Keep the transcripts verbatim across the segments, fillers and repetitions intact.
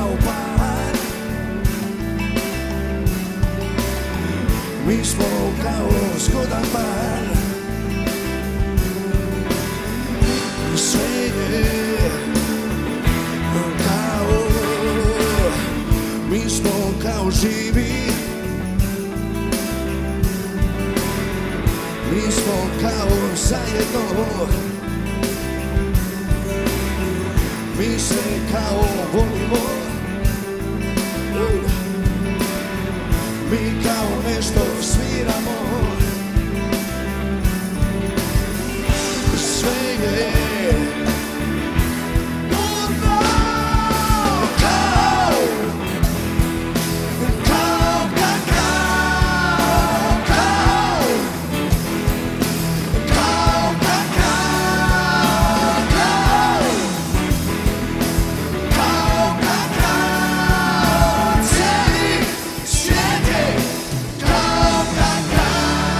kao par, mi smo kao zgodan par. Sve je kao, mi smo kao živi, mi smo kao zajedno, mi se kao volimo, mi kao nešto sviramo. Sve je burno kao, kao kakao, kao, kao kakao, kao, kao kakao, cijeli svijet je kao kakao.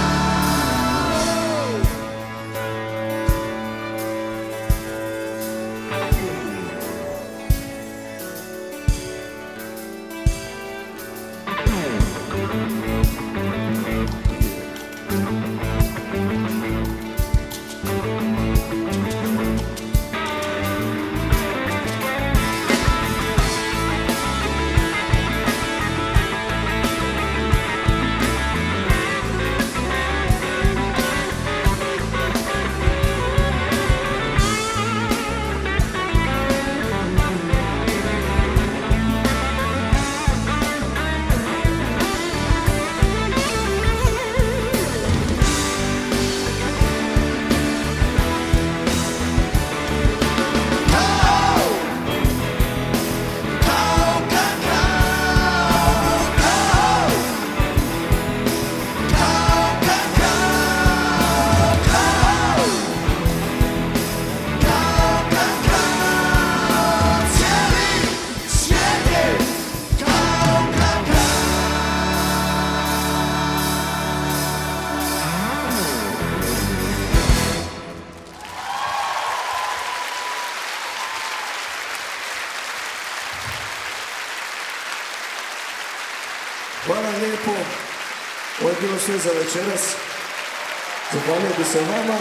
Hvala lijepo, ovo je bilo sve za večeras, zahvalio bi se vama.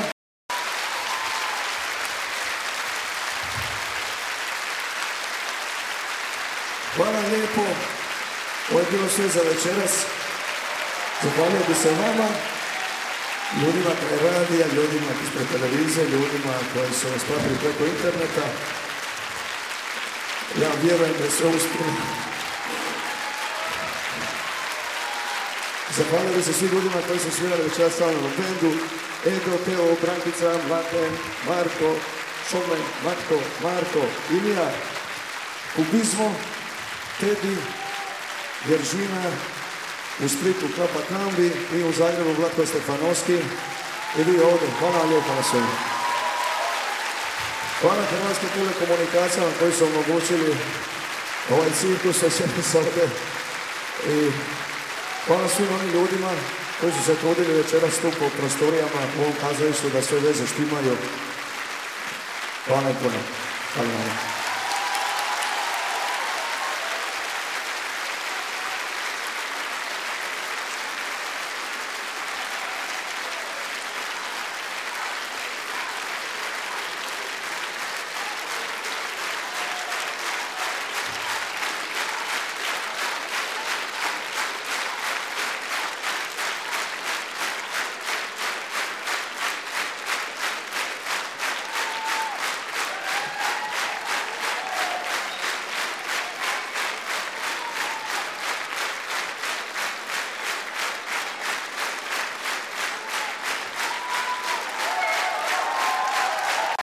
Hvala lijepo, ovo je bilo sve za večeras, zahvalio bi se vama, ljudima kraj radija, ljudima ispred televizije, ljudima koji su nas pratili preko interneta. Ja vjerujem da se uspjeli. Zahvalio bi se svim ljudima koji su svirali večeras stalno na bendu. Edo, Teo, Brankica, Mladen, Marko, Šomen, Matko, Marko, Ilija, Kubizmo, Tedi, Jeržina, u Splitu Klapa Kambi i u Zagrebu Vlatko Stefanovski i vi ovdje. Hvala lijepo na svemu. Hvala Hrvatskim telekomunikacijama koji su omogućili ovaj cirkus večeras ovdje. I hvala svim onim ljudima koji su se trudili večeras tu po prostorijama u ovom kazalištu da sve veze štimaju. Hvala puno. Hvala.